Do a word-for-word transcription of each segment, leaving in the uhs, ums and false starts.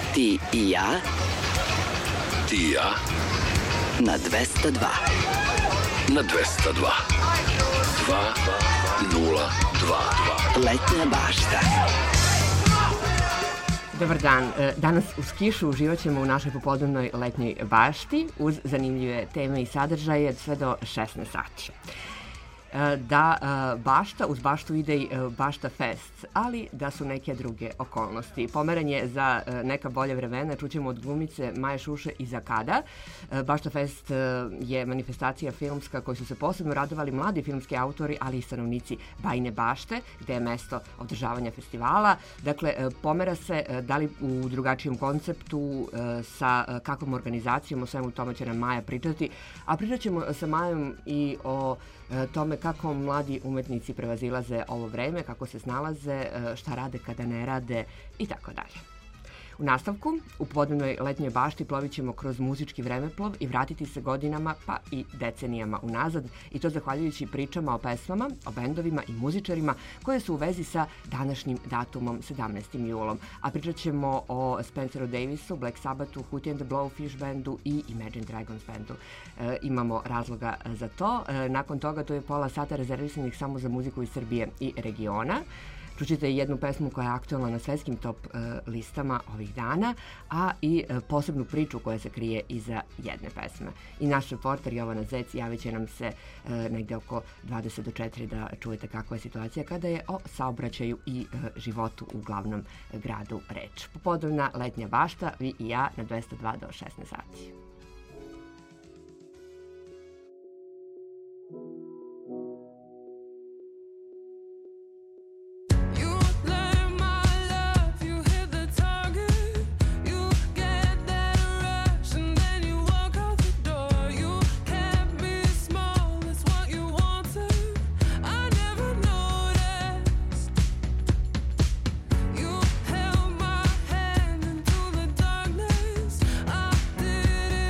Ti i ja. Ti i ja. Na dvesta dva. Na dvesta dva. Dva nula dva. Letnja bašta. Dobar dan. Danas uz kišu uživat ćemo u našoj popodnevnoj letnjoj bašti uz zanimljive teme i sadržaje sve do šesnaest sati. Da bašta, uz baštu ide i Bašta Fest, ali da su neke druge okolnosti. Pomeranje za neka bolje vremena čućemo od glumice Maje Šuše i Zakada. Bašta Fest je manifestacija filmska koju su se posebno radovali mladi filmski autori, ali i stanovnici Bajine Bašte, gde je mesto održavanja festivala. Dakle, pomera se da li u drugačijem konceptu, sa kakvom organizacijom, o svemu tome će nam Maja pričati, a pričat ćemo sa Majom i o tome kako mladi umetnici prevazilaze ovo vreme, kako se snalaze, šta rade kada ne rade i tako dalje. U nastavku, u podnevnoj letnjoj bašti plovit ćemo kroz muzički vremeplov i vratiti se godinama pa i decenijama unazad, i to zahvaljujući pričama o pesmama, o bendovima i muzičarima koje su u vezi sa današnjim datumom sedamnaestim julom. A pričat ćemo o Spenceru Davisu, Black Sabbathu, Hootie and the Blowfish bandu i Imagine Dragons bandu. E, imamo razloga za to. E, nakon toga to je pola sata rezervisanih samo za muziku iz Srbije i regiona. Čućete jednu pesmu koja je aktualna na svetskim top uh, listama ovih dana, a i uh, posebnu priču koja se krije iza jedne pesme. I naš reporter Jovana Zec javit će nam se uh, negde oko dvadeset do četiri da čujete kakva je situacija kada je o saobraćaju i uh, životu u glavnom gradu reč. Popodnevna letnja bašta, vi i ja na dvesta dva do šesnaest sati. Did it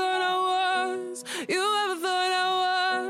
thought I was, you ever thought I was.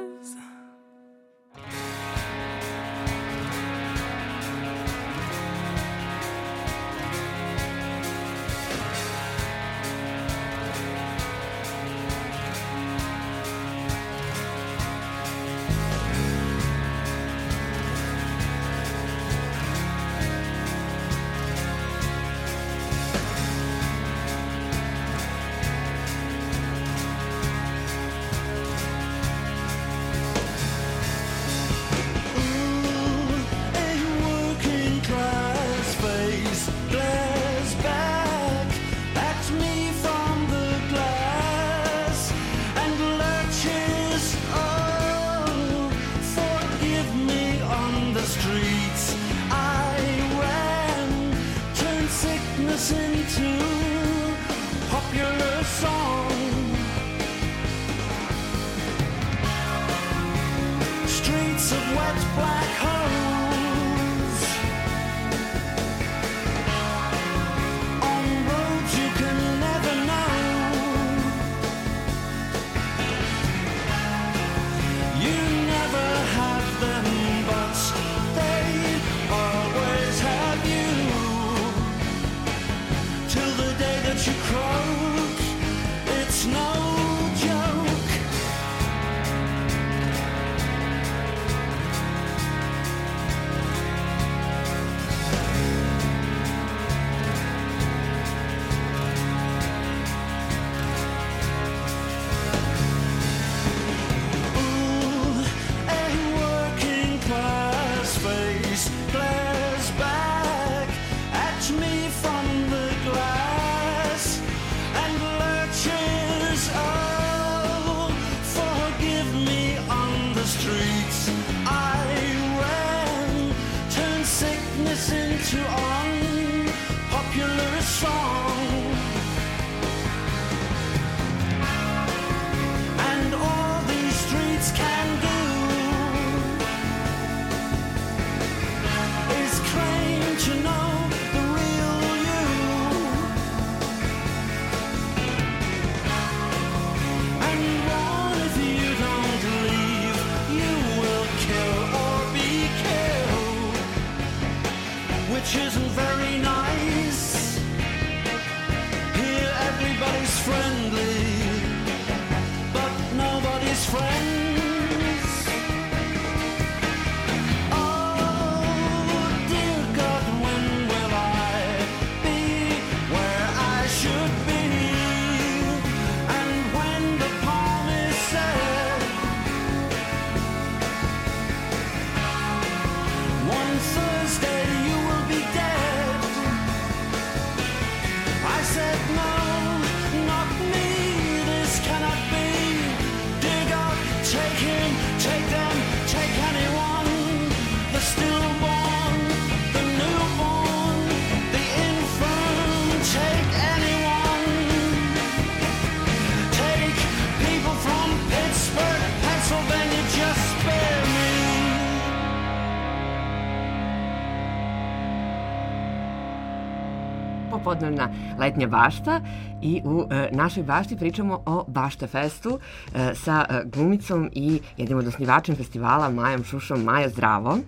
Popodnevna letnja bašta i u e, našoj bašti pričamo o Bašta festu e, sa e, glumicom i jednim od osnivačem festivala Majom Šušom. Majo, zdravo.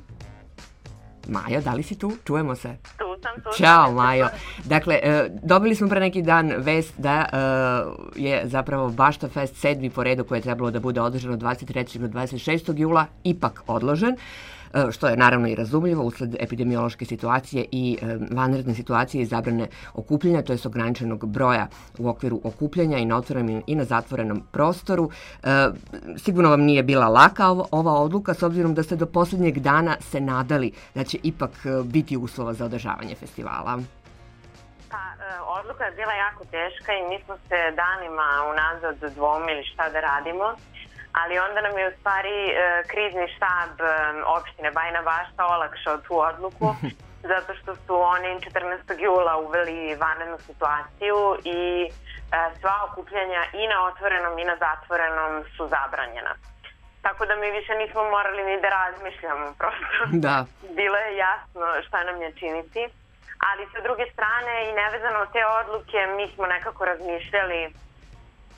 Majo, da li si tu? Čujemo se. Tu sam, tu sam. Ćao, Majo. Dakle, e, dobili smo pre neki dan vest da e, je zapravo Bašta fest sedmi po redu koje je trebalo da bude održano dvadeset trećeg do dvadeset šestog jula ipak odložen, što je naravno i razumljivo usled epidemiološke situacije i vanredne situacije i zabrane okupljanja, to je ograničenog broja u okviru okupljanja i na otvorenom i na zatvorenom prostoru. Sigurno vam nije bila laka ova odluka, s obzirom da ste do posljednjeg dana se nadali da će ipak biti uslova za održavanje festivala. Pa, odluka je bila jako teška i mi smo se danima unazad dvomili šta da radimo. Ali onda nam je u stvari e, krizni štab e, opštine Bajina Bašta olakšao tu odluku zato što su oni četrnaestog jula uveli vanrednu situaciju i e, sva okupljanja i na otvorenom i na zatvorenom su zabranjena. Tako da mi više nismo morali ni da razmišljamo, prosto. Da. Bilo je jasno šta nam je činiti. Ali sa druge strane i nevezano od te odluke mi smo nekako razmišljali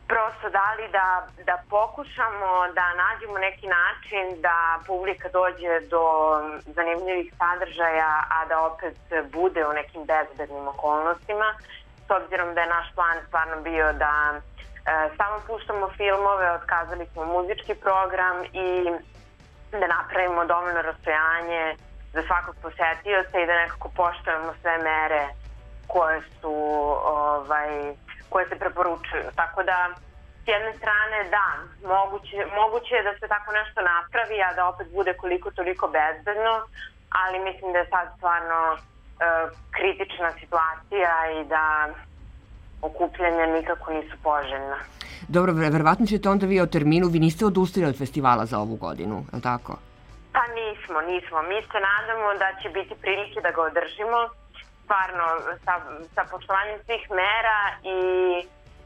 prosto dali da, da pokušamo da nađemo neki način da publika dođe do zanimljivih sadržaja, a da opet bude u nekim bezbednim okolnostima. S obzirom da je naš plan stvarno bio da e, samo puštamo filmove, otkazali smo muzički program i da napravimo dovoljno rastojanje za svakog posetioca i da nekako poštujemo sve mere koje su ovaj, koje se preporučuju. Tako da, s jedne strane, da, moguće, moguće je da se tako nešto napravi, a da opet bude koliko toliko bezbedno, ali mislim da je sad stvarno e, kritična situacija i da okupljanja nikako nisu poželjna. Dobro, verovatno ćete onda vi o terminu, vi niste odustali od festivala za ovu godinu, je li tako? Pa nismo, nismo. Mi se nadamo da će biti prilike da ga održimo, stvarno sa, sa poštovanjem svih mera i e,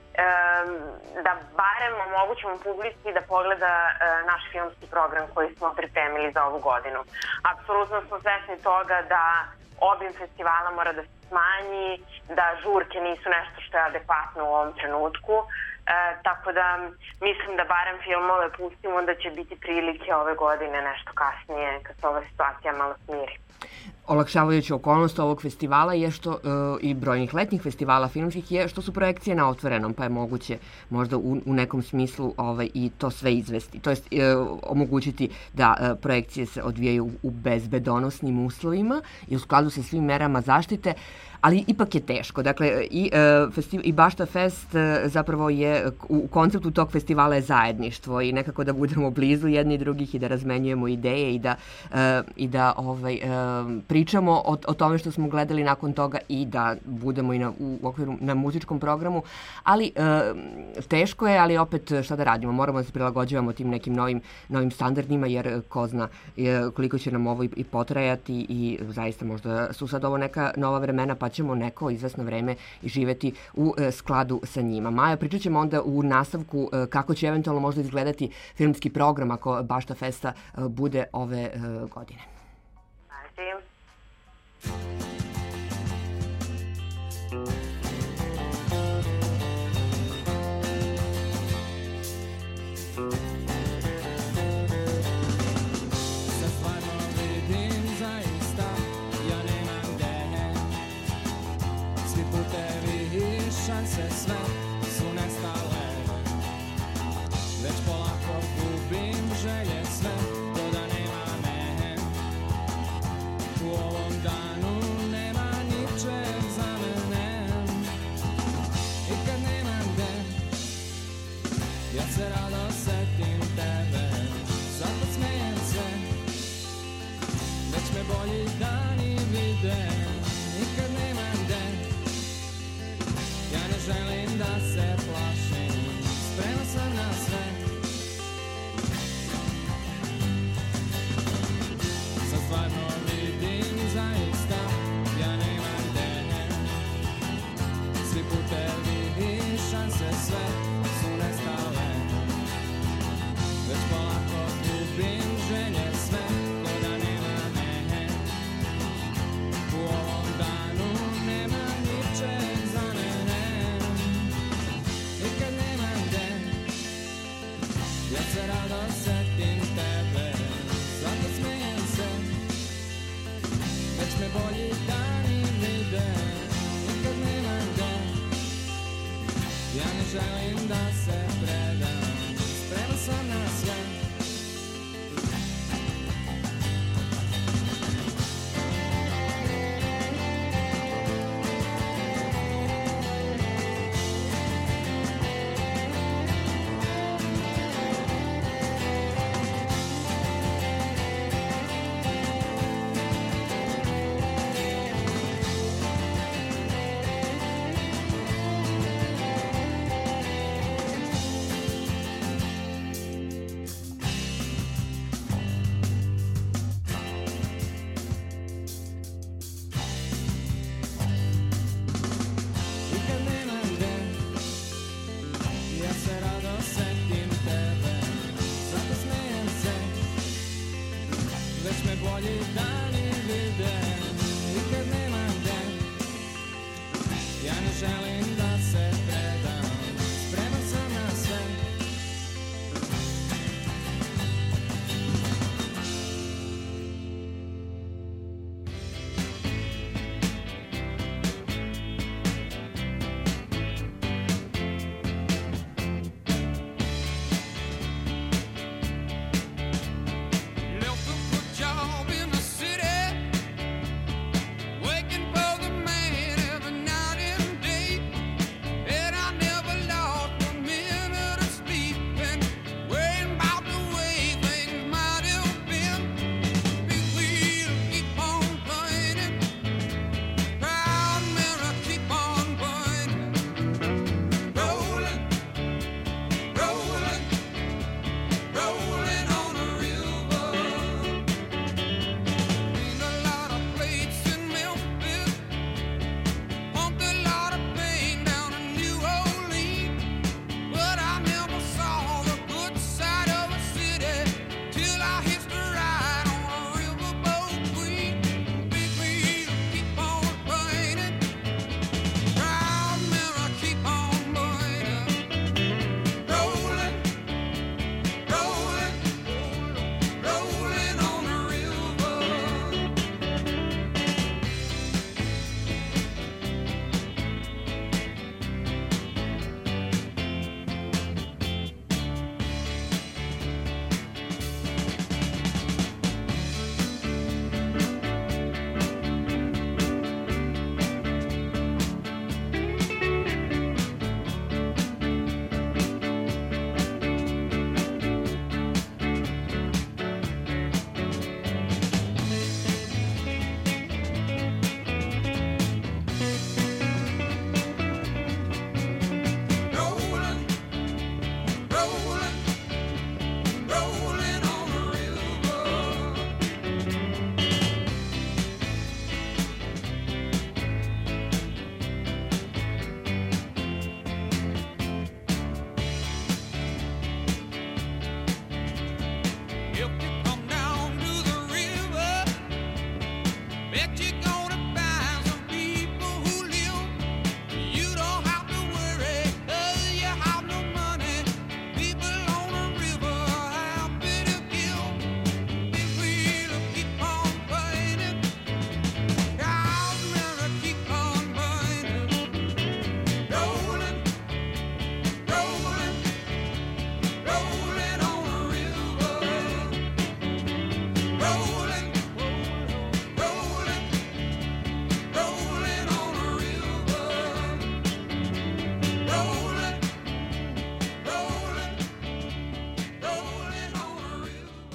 da barem omogućimo publici da pogleda e, naš filmski program koji smo pripremili za ovu godinu. Apsolutno smo svesni toga da obim festivala mora da se smanji, da žurke nisu nešto što je adekvatno u ovom trenutku, e, tako da mislim da barem filmove pustimo, da će biti prilike ove godine nešto kasnije kad se ova situacija malo smiri. Olakšavajuća okolnost ovog festivala je što e, i brojnih letnjih festivala filmskih je što su projekcije na otvorenom, pa je moguće možda u, u nekom smislu ovaj, i to sve izvesti. To jest e, omogućiti da e, projekcije se odvijaju u, u bezbedonosnim uslovima i u skladu sa svim merama zaštite, ali ipak je teško. Dakle, i, e, festi, i Bašta Fest e, zapravo je, u konceptu tog festivala je zajedništvo i nekako da budemo blizu jedni drugih i da razmenjujemo ideje i da, e, i da ovaj, e, pričamo o, o tome što smo gledali nakon toga i da budemo i na, u okviru na muzičkom programu, ali e, teško je, ali opet šta da radimo, moramo da se prilagođavamo tim nekim novim, novim standardima, jer ko zna je, koliko će nam ovo i, i potrajati i zaista možda su sad ovo neka nova vremena, pa ćemo neko izvesno vreme i živeti u e, skladu sa njima. Maja, pričat ćemo onda u nastavku e, kako će eventualno možda izgledati filmski program ako Bašta Festa e, bude ove e, godine. Hvala. Šanse sve su nestale, već polako gubim želje sve, to da nema me. U ovom danu nema ničeg za mene. I kad nema gde, ja se rado setim tebe, zato smijem se, već me bolji dani vide. I kad nema gde, ja ne želim da se plašim, spreman sam na sve. Sad stvarno vidim zaista, ja nemam gde. Svi putevi i šanse sve su nestale, već polako gubim želje sve, ko da nema me. U ovom danu nema ničeg za mene. Ja se rado setim tebe, zato smijem se, već me bolji dani vide. Nikad nemam gde, ja ne želim da se predam, spreman sam na sve. Ja ne želim da se predam, spreman sam na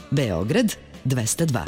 Beograd dvesta dva.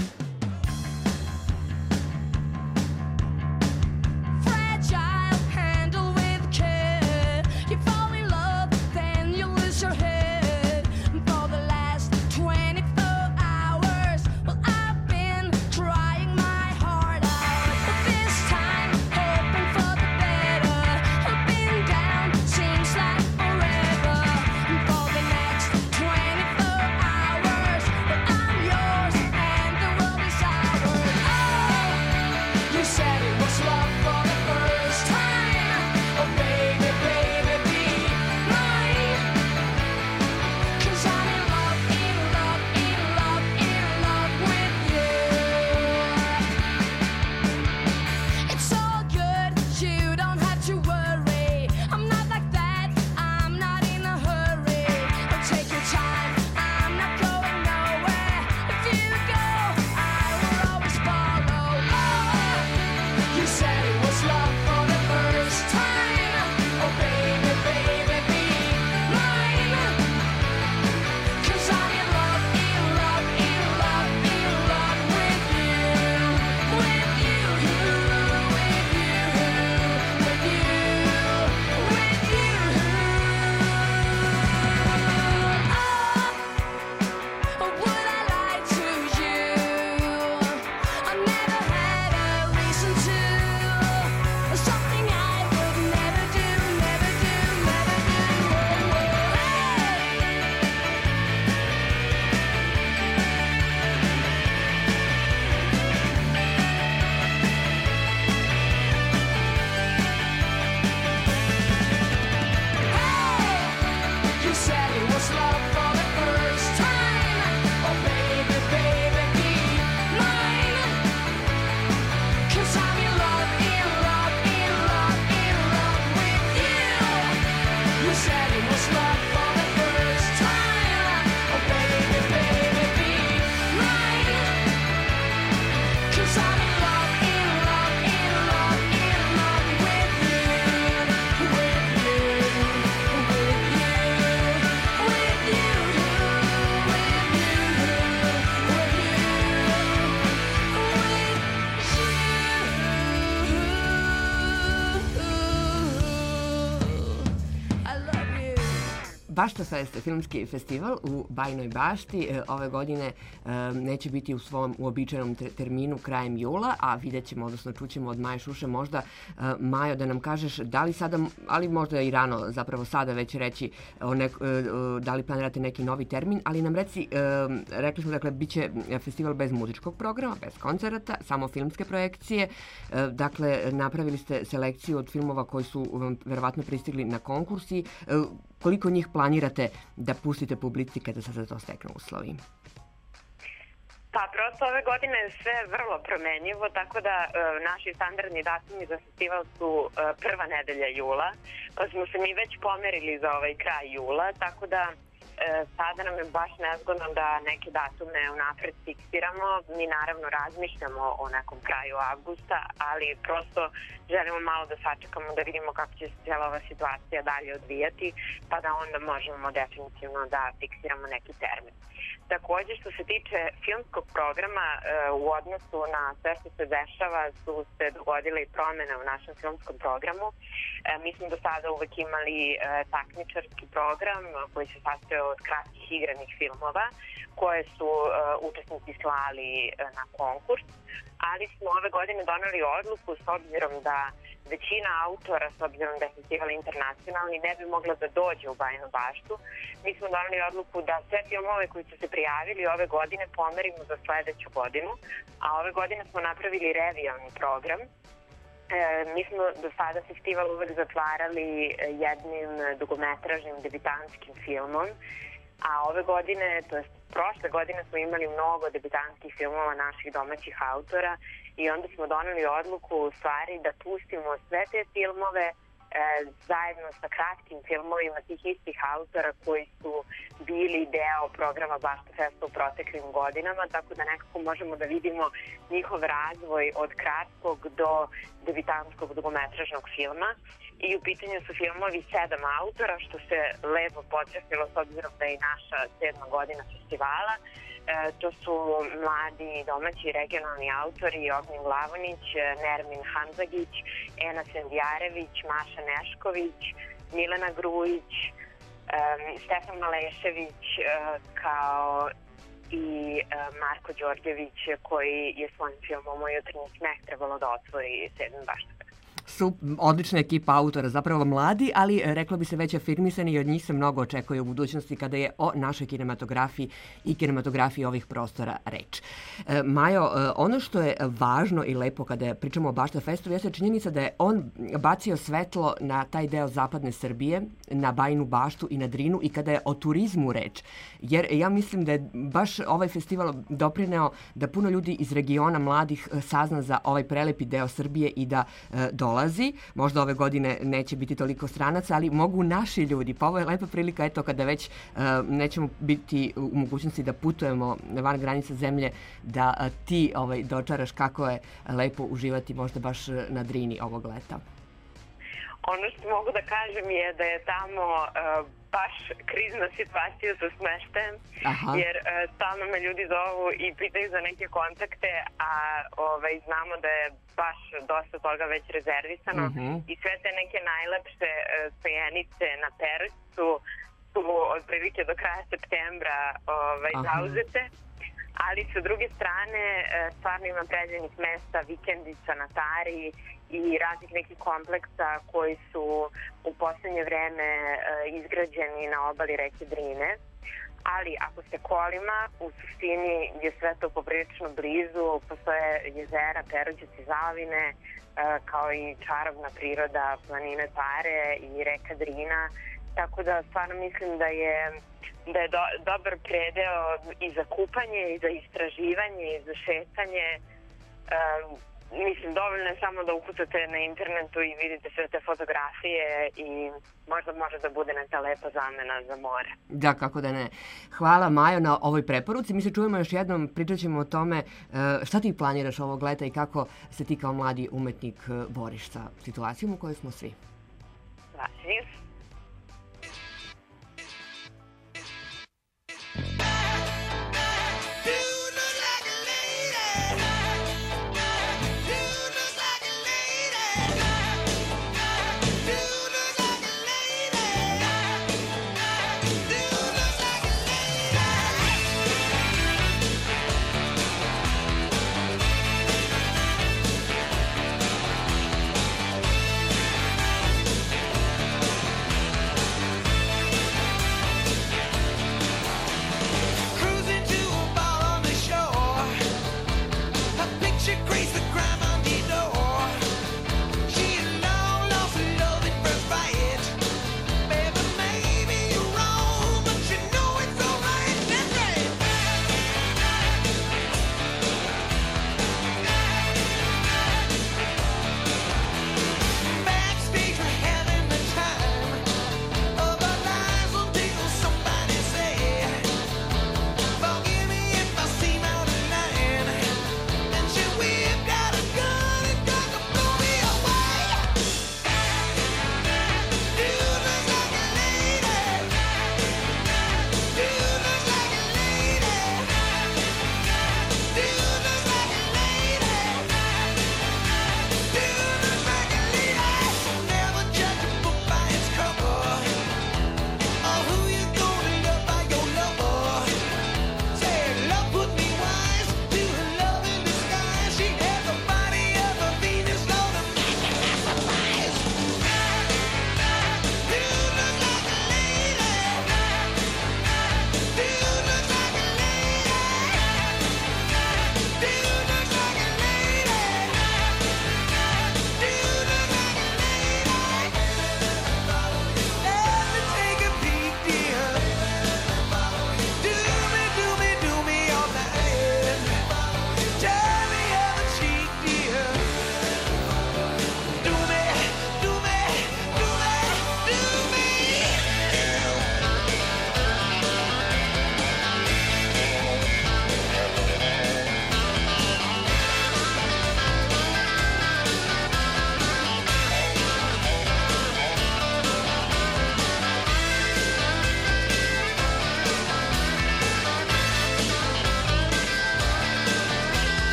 Bašta Fest, filmski festival u Bajinoj Bašti, ove godine neće biti u svom uobičajenom terminu krajem jula, a vidjet ćemo, odnosno čućemo od Maje Šuše možda. Majo, da nam kažeš da li sada, ali možda i rano zapravo sada već reći o nek, da li planirate neki novi termin, ali nam reci, rekli smo, dakle, bit će festival bez muzičkog programa, bez koncerata, samo filmske projekcije. Dakle, napravili ste selekciju od filmova koji su verovatno pristigli na konkursi. Koliko njih planirate da pustite publici kada se za to steknu uslovi? Pa prosto ove godine je sve vrlo promenjivo, tako da e, naši standardni datumi za festival su e, prva nedelja jula. Pa smo se mi već pomerili za ovaj kraj jula, tako da e, sada nam je baš nezgodno da neke datume unapred fiksiramo. Mi naravno razmišljamo o nekom kraju avgusta, ali prosto želimo malo da sačekamo da vidimo kako će se cijela ova situacija dalje odvijati, pa da onda možemo definitivno da fiksiramo neki termin. Takođe, što se tiče filmskog programa, u odnosu na sve što se dešava su se dogodile i promene u našem filmskom programu. Mi smo do sada uvek imali takmičarski program koji se sastoje od kratkih igranih filmova koje su učesnici slali na konkurs, ali smo ove godine doneli odluku s obzirom da većina autora, s obzirom da je festival internacionalni, ne bi mogla da dođe u Bajinu Baštu. Mi smo doneli odluku da sve filmove koji su se prijavili ove godine pomerimo za sledeću godinu, a ove godine smo napravili revijalni program. E, mi smo do sada festival uvek zatvarali jednim dugometražnim debitantskim filmom, a ove godine, to jest prošle godine smo imali mnogo debitanskih filmova naših domaćih autora i onda smo doneli odluku u stvari da pustimo sve te filmove e, zajedno sa kratkim filmovima tih istih autora koji su bili deo programa Bašta Festa u proteklim godinama, tako da nekako možemo da vidimo njihov razvoj od kratkog do debitanskog dugometražnog filma. I u pitanju su filmovi sedam autora, što se lepo potrefilo s obzirom da je i naša sedma godina festivala. To su mladi domaći regionalni autori Ognjen Glavonić, Nermin Hanzagić, Ena Sendjarević, Maša Nešković, Milena Grujić, Stefan Malešević, kao i Marko Đorđević, koji je svojim filmom Moj jutarnji smeh trebalo da otvori sedmi Bašta Fest. Su odlična ekipa autora, zapravo mladi, ali reklo bi se već afirmisani i od njih se mnogo očekuje u budućnosti kada je o našoj kinematografiji i kinematografiji ovih prostora reč. E, Majo, ono što je važno i lepo kada pričamo o Bašta Festu jeste činjenica da je on bacio svetlo na taj deo zapadne Srbije, na Bajinu Baštu i na Drinu i kada je o turizmu reč. Jer ja mislim da je baš ovaj festival doprineo da puno ljudi iz regiona mladih sazna za ovaj prelepi deo Srbije i da e, dolazi. Možda ove godine neće biti toliko stranaca, ali mogu naši ljudi. Pa ovo je lepa prilika, eto, kada već uh, nećemo biti u mogućnosti da putujemo van granica zemlje, da uh, ti ovaj, dočaraš kako je lepo uživati možda baš na Drini ovog leta. Ono što mogu da kažem je da je tamo uh, baš krizna situacija sa smeštajem, Aha. jer uh, stalno me ljudi zovu i pitaju za neke kontakte, a ovaj, znamo da je baš dosta toga već rezervisano uh-huh. i sve te neke najlepše uh, stojenice na Perućcu su otprilike do kraja septembra ovaj, zauzete. Ali sa druge strane stvarno ima predivnih mesta, vikendica na Tari i raznih nekih kompleksa koji su u poslednje vreme izgrađeni na obali reke Drine. Ali ako ste kolima, u suštini je sve to poprilično blizu, postoje jezera, Perućac i Zalavine, kao i čarobna priroda planine Tare i reka Drina. Tako da stvarno mislim da je da je do, dobar predeo i za kupanje, i za istraživanje, i za šetanje. E, mislim, dovoljno je samo da ukucate na internetu i vidite sve te fotografije i možda može da bude neka lepa zamena za more. Da, kako da ne. Hvala, Majo, na ovoj preporuci. Mi se čujemo još jednom, pričat ćemo o tome šta ti planiraš ovog leta i kako se ti kao mladi umetnik boriš sa situacijom u kojoj smo svi. Važnije.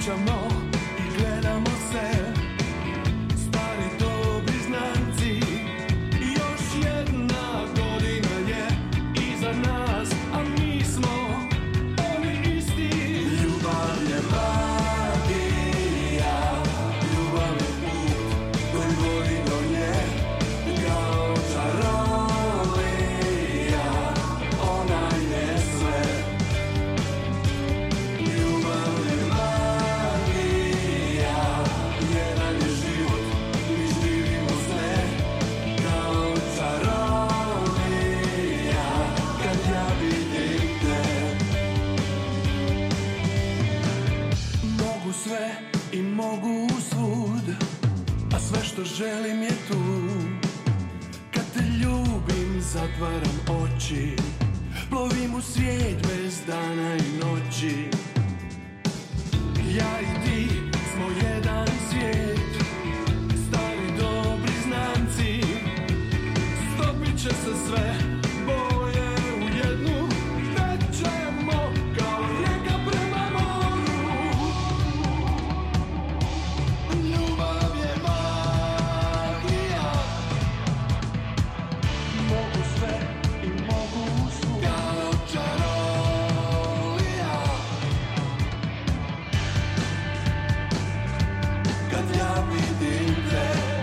pričamo i gledamo se, stari dobri znanci. Još jedna godina je iza nas, a mi smo oni isti. Ljubav je magija, ljubav je put koji vodi do nje, kao čarolija, ona je sve. Ljubav je magija, jedan je život, mi živimo sve, kao čarolija, kad ja vidim te. Mogu sve i mogu svud, a sve što želim je tu. Kad te ljubim zatvaram oči, plovim u svijet bez dana i noći. Ja i ti smo jedan svijet, stari dobri znanci. Stopit će se sve boje u jednu, tećemo kao rijeka prema moru. Ljubav je magija, mogu sve i mogu svud, kao čarolija, kad ja vidim te.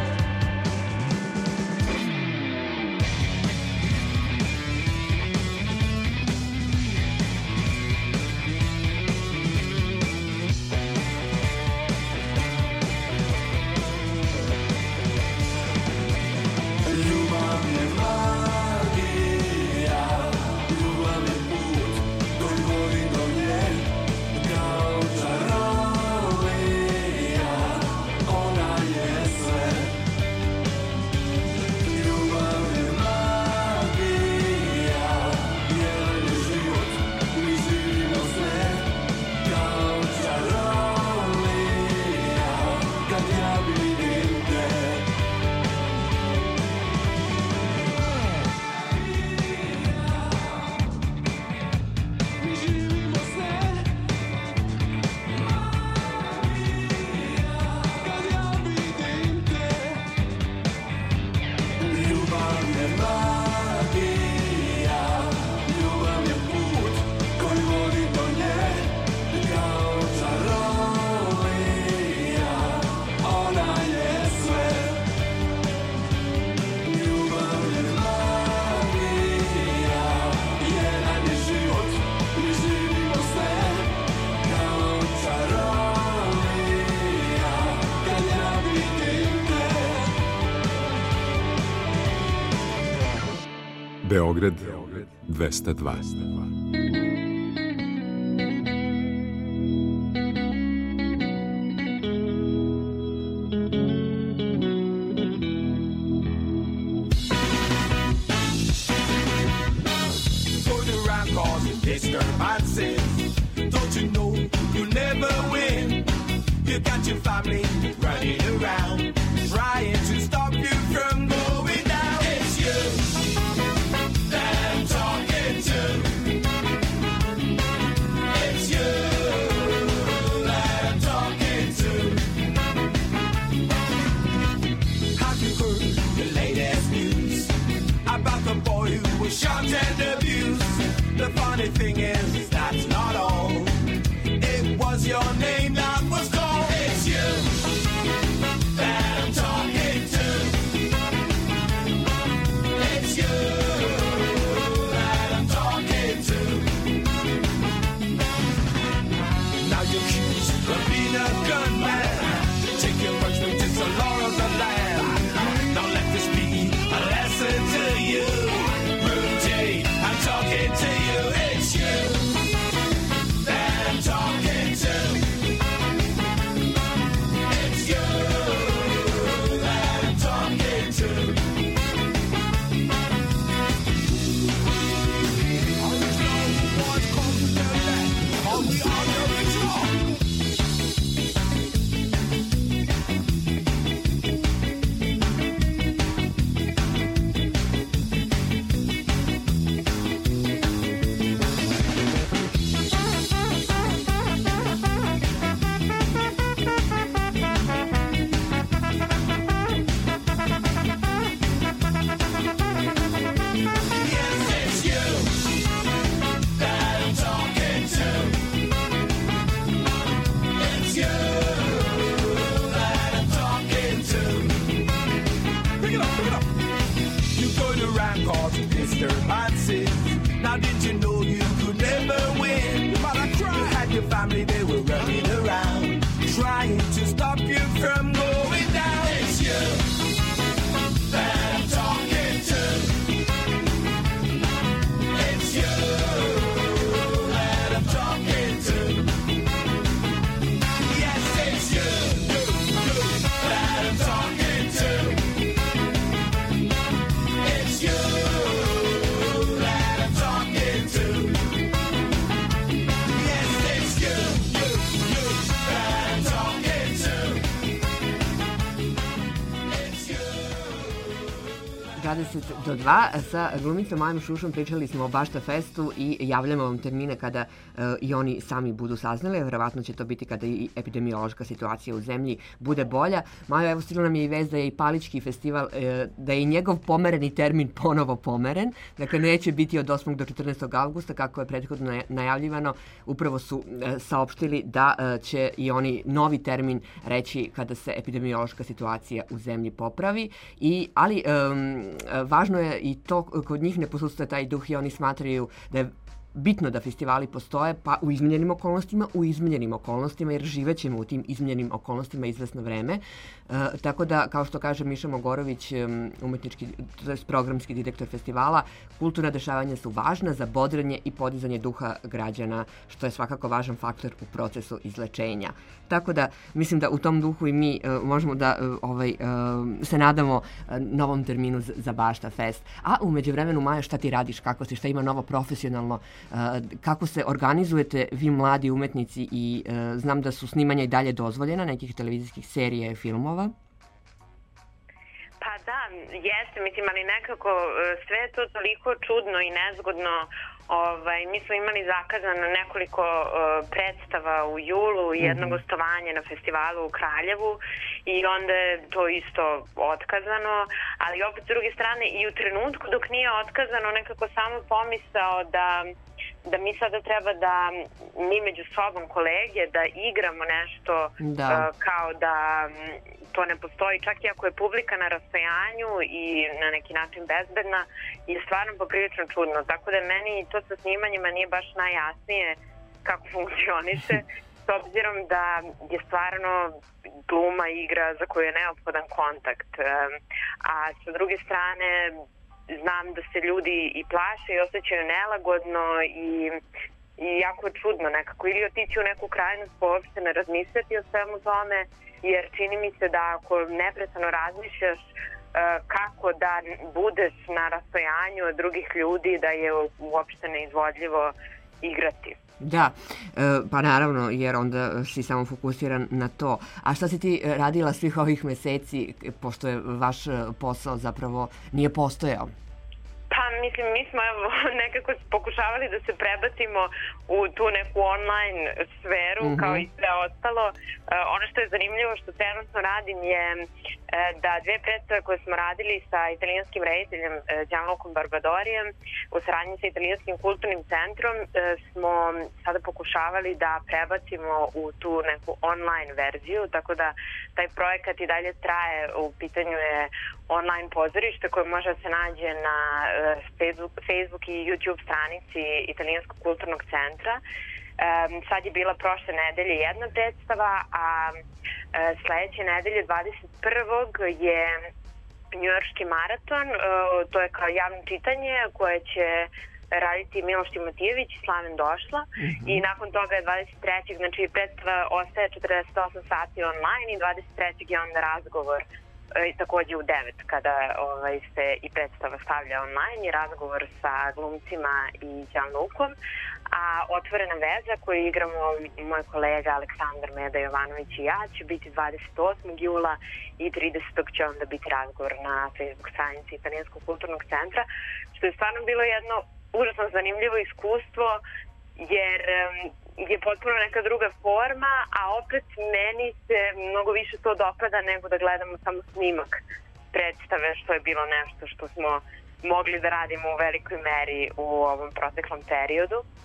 Ljubav je magija, ljubav je put koji vodi do nje, kao čarolija, ona je sve. Ljubav je magija, jedan je život, mi živimo sve, kao čarolija, kad ja vidim te. Mi živimo sve, kad ja vidim te. Ljubav je magija, ljubav je put koji vodi do nje, kao čarolija, ona je sve. Ljubav je magija, jedan je život, mi živimo sve, kao čarolija, kad ja vidim te. Beograd dvesta dva. Going around causing disturbances. Don't you know you never win? You got your family running around, trying to stop you from going down. It's you that I'm talking to. trying to stop you from going down. It's you that I'm talking to. It's you that I'm talking to. Yes, it's you, you, you that I'm talking to. It's you that I'm talking to. Yes, it's you, you, you that I'm talking to. It's you. dvadeset do dva sa glumicom Majom Šušom pričali smo o Bašta Festu i javljamo vam termine kada uh, i oni sami budu saznali. Verovatno će to biti kada i epidemiološka situacija u zemlji bude bolja. Majo, evo stigla nam je i vest da je i Palički festival, uh, da je i njegov pomereni termin ponovo pomeren. Dakle, neće biti od osmog do četrnaestog avgusta kako je prethodno najavljivano. Upravo su uh, saopštili da uh, će i oni novi termin reći kada se epidemiološka situacija u zemlji popravi. I, ali um, važno je i to, kod njih ne posustaje taj duh i oni smatraju da je bitno da festivali postoje, pa u izmenjenim okolnostima, u izmenjenim okolnostima, jer živećemo u tim izmenjenim okolnostima izvesno vreme. E, tako da, kao što kaže Miša Mogorović, umetnički, to je programski direktor festivala, kulturna dešavanja su važna za bodrenje i podizanje duha građana, što je svakako važan faktor u procesu izlečenja. Tako da, mislim da u tom duhu i mi uh, možemo da uh, ovaj, uh, se nadamo uh, novom terminu z- za Bašta Fest. A u međuvremenu, Maja, šta ti radiš, kako si, šta ima novo profesionalno, uh, kako se organizujete vi mladi umetnici i uh, znam da su snimanja i dalje dozvoljena nekih televizijskih serija i filmova? Pa da, jeste, mislim, ali nekako uh, sve je to toliko čudno i nezgodno. Ovaj, mi smo imali zakazano nekoliko uh, predstava u julu i jedno mm-hmm. gostovanje na festivalu u Kraljevu i onda je to isto otkazano, ali opet s druge strane i u trenutku dok nije otkazano nekako samo pomisao da da mi sada treba da mi među sobom kolege da igramo nešto da. Uh, kao da to ne postoji, čak i ako je publika na rastojanju i na neki način bezbedna, je stvarno poprilično čudno. Tako da meni to sa snimanjima nije baš najjasnije kako funkcioniše, s obzirom da je stvarno gluma igra za koju je neophodan kontakt. Um, a sa druge strane znam da se ljudi i plaše i osjećaju nelagodno i, i jako je čudno nekako. Ili otići u neku krajnost pa uopšte ne razmišljati o svemu tome, jer čini mi se da ako neprestano razmišljaš uh, kako da budeš na rastojanju od drugih ljudi, da je uopšte neizvodljivo igrati. Da, pa naravno, jer onda si samo fokusiran na to. A šta si ti radila svih ovih meseci, pošto je vaš posao zapravo nije postojao? Pa mislim, mi smo evo, nekako pokušavali da se prebacimo u tu neku online sferu, mm-hmm. kao i sve ostalo. Uh, ono što je zanimljivo što trenutno radim je uh, da dve predstave koje smo radili sa italijanskim rediteljem uh, Gianlucom Barbadorijem u saradnji sa Italijanskim kulturnim centrom uh, smo sada pokušavali da prebacimo u tu neku online verziju, tako da taj projekat i dalje traje. U pitanju je online pozorište koje može da se nađe na Facebook, Facebook i YouTube stranici Italijanskog kulturnog centra. Um, sad je bila prošle nedelje jedna predstava, a uh, sledeće nedelje dvadeset prvog je njujorški maraton. Uh, to je kao javno čitanje koje će raditi Miloš Timotijević i Slaven Došla. Mm-hmm. I nakon toga je dvadeset trećeg znači predstava ostaje četrdeset osam sati online i dvadeset trećeg je onda razgovor i takođe u devet kada ovaj, se i predstava stavlja online i razgovor sa glumcima i Gianlucom. A Otvorena veza koju igramo moj kolega Aleksandar Meda Jovanović i ja će biti dvadeset osmog jula i tridesetog će onda biti razgovor na Facebook stranici Italijanskog kulturnog centra, što je stvarno bilo jedno užasno zanimljivo iskustvo, jer je potpuno neka druga forma, a opet meni se mnogo više to dopada nego da gledamo samo snimak predstave, što je bilo nešto što smo mogli da radimo u velikoj meri u ovom proteklom periodu. E,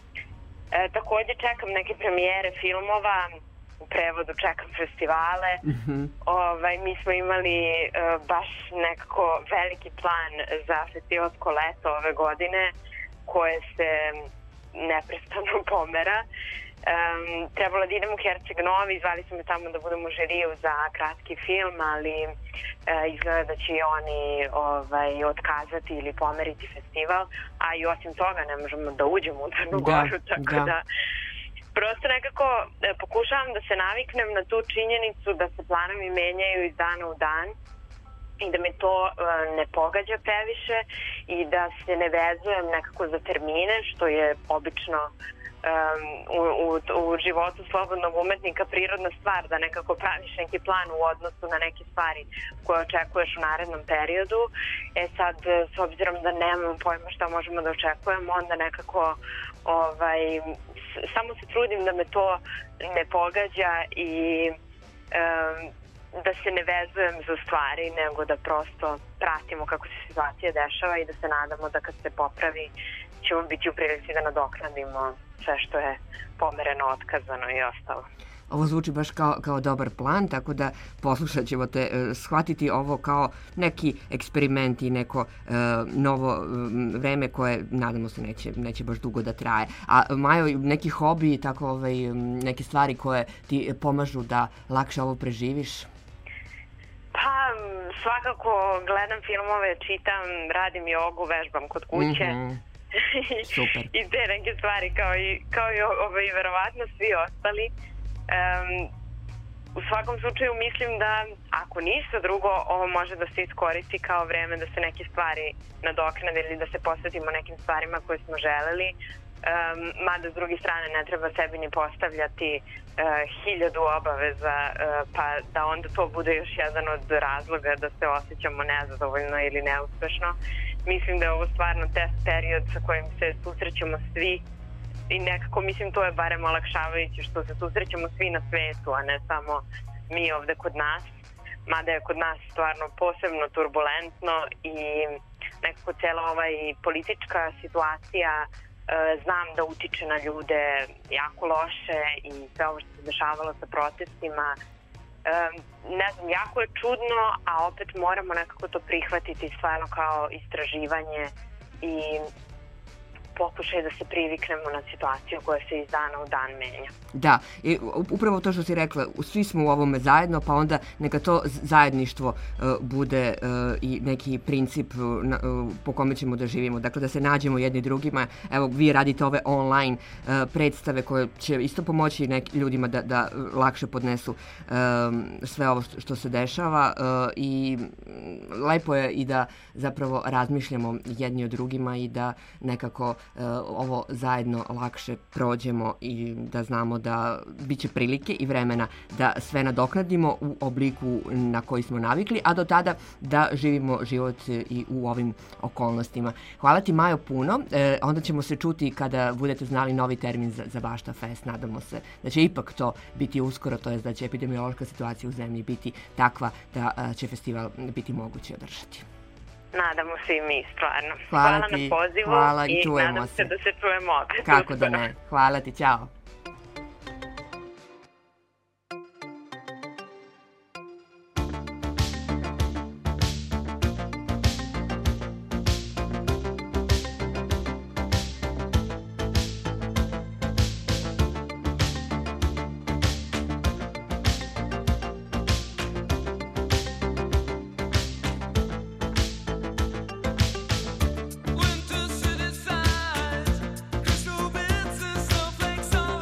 takođe čekam neke premijere filmova, u prevodu čekam festivale. Mm-hmm. Ovaj, mi smo imali e, baš nekako veliki plan za festivalsko leto ove godine, koje se neprestano pomera Um, trebalo da idem u Herceg Novi, zvali su me tamo da budem u žiriju za kratki film, ali uh, izgleda da će oni ovaj, otkazati ili pomeriti festival, a i osim toga ne možemo da uđemo u Crnu Goru, da, tako da, da prosto nekako e, pokušavam da se naviknem na tu činjenicu da se planovi menjaju iz dana u dan i da me to e, ne pogađa previše i da se ne vezujem nekako za termine, što je obično um, u, u, u životu slobodnog umetnika prirodna stvar, da nekako praviš neki plan u odnosu na neke stvari koje očekuješ u narednom periodu. E sad, s obzirom da nemam pojma šta možemo da očekujemo, onda nekako ovaj, samo se trudim da me to ne pogađa i um, da se ne vezujem za stvari, nego da prosto pratimo kako se situacija dešava i da se nadamo da kad se popravi ćemo biti u prilici da nadoknadimo sve što je pomereno, otkazano i ostalo. Ovo zvuči baš kao, kao dobar plan, tako da poslušat ćemo te, e, shvatiti ovo kao neki eksperiment i neko e, novo e, vreme koje, nadamo se, neće, neće baš dugo da traje. A Majo, neki hobi, tako, ovaj, neke stvari koje ti pomažu da lakše ovo preživiš? Pa, svakako gledam filmove, čitam, radim jogu, vežbam kod kuće. Mm-hmm. Super. I te neke stvari kao i, kao i ovaj, verovatno svi ostali. Um, u svakom slučaju mislim da ako ništa drugo, ovo može da se iskoristi kao vreme da se neke stvari nadoknade ili da se posvetimo nekim stvarima koje smo želeli. Um, mada s druge strane ne treba sebi ni postavljati uh, hiljadu obaveza, uh, pa da onda to bude još jedan od razloga da se osjećamo nezadovoljno ili neuspešno. Mislim da je ovo stvarno test period sa kojim se susrećemo svi i nekako mislim to je barem olakšavajuće što se susrećemo svi na svetu, a ne samo mi ovde kod nas. Mada je kod nas stvarno posebno turbulentno i nekako cijela ova i politička situacija e, znam da utiče na ljude jako loše i sve ovo što se dešavalo sa protestima. E, ne znam, jako je čudno, a opet moramo nekako to prihvatiti stvarno kao istraživanje i pokušaj da se priviknemo na situaciju koja se iz dana u dan menja. Da, i upravo to što si rekla, svi smo u ovome zajedno, pa onda neka to zajedništvo uh, bude uh, i neki princip uh, na, uh, po kome ćemo da živimo. Dakle, da se nađemo jedni drugima. Evo, vi radite ove online uh, predstave koje će isto pomoći neki ljudima da, da lakše podnesu um, sve ovo što, što se dešava uh, i lepo je i da zapravo razmišljamo jedni o drugima i da nekako Uh, ovo zajedno lakše prođemo i da znamo da biće prilike i vremena da sve nadoknadimo u obliku na koji smo navikli, a do tada da živimo život i u ovim okolnostima. Hvala ti, Majo, puno. E, onda ćemo se čuti kada budete znali novi termin za, za Bašta Fest. Nadamo se da će ipak to biti uskoro, to je da će epidemiološka situacija u zemlji biti takva da a, će festival biti moguće održati. Nadamo se i mi, stvarno. Hvala, hvala ti, na pozivu hvala i, i čujemo nadam se. se da se čujemo opet. Kako da ne. Hvala ti, ćao. Winter city sighs, crystal bits and snowflakes on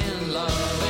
in love.